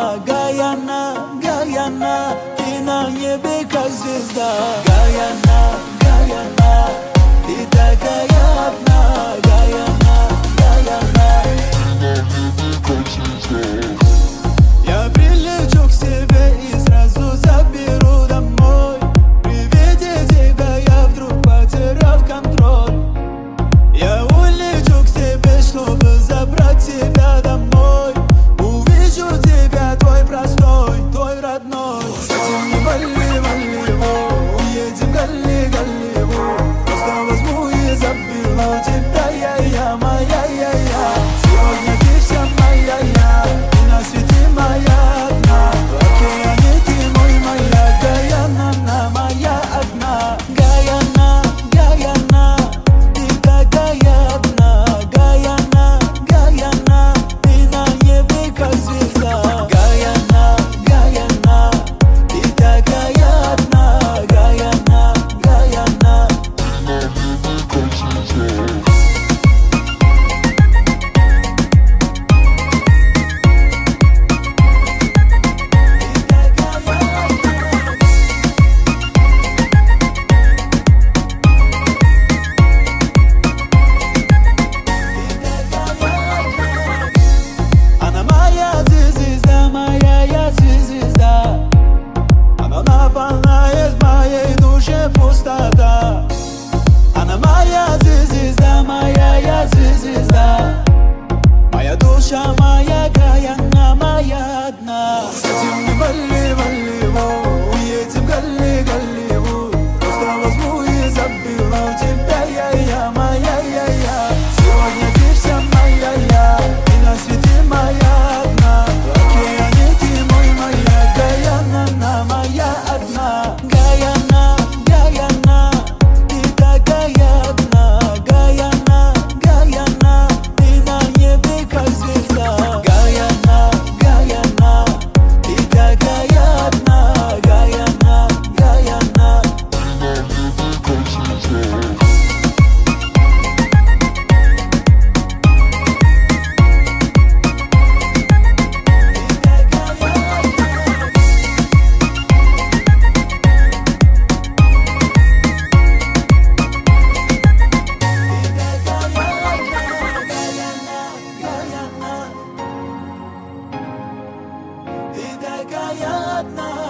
Гаяна, Гаяна, ты на небе как звезда. Гаяна, Гаяна, ты такая одна. Гаяна, Гаяна, ты на небе как звезда. Я прилечу к себе и сразу заберу домой. При виде тебя я вдруг потерял контроль. Я улечу к себе, чтобы забрать тебя домой. Увижу тебя, твой простой, твой родной. Совсем не вали, вали, уедем галли, галливу. Просто возьму и заберу тебя, я, моя, я. Сегодня ты вся моя, и на свете моя одна. В океане ты мой, моя Гаяна, моя одна. Гаяна, Гаяна, ты такая одна. Гаяна, Гаяна, ты на небе как звезда. Гаяна, Гаяна, ты такая одна. Гаяна, Гаяна, ты на небе как звезда. Она моя звезда, моя я звезда. Она наполняет в моей душе пустота. Она моя звезда, моя я звезда. Моя душа, моя Гаяна, моя одна. Совсем не вали, вали, уедем галли, галливу. Просто возьму и заберу тебя, я, моя, я. Сегодня ты вся моя, и на свете моя одна. В океане ты мой, моя Гаяна, моя одна. Гаяна, Гаяна, ты такая одна. Гаяна, Гаяна, ты на небе как звезда. Гаяна, Гаяна, ты такая одна. Гаяна, Гаяна, ты на небе как звезда. Ты такая одна.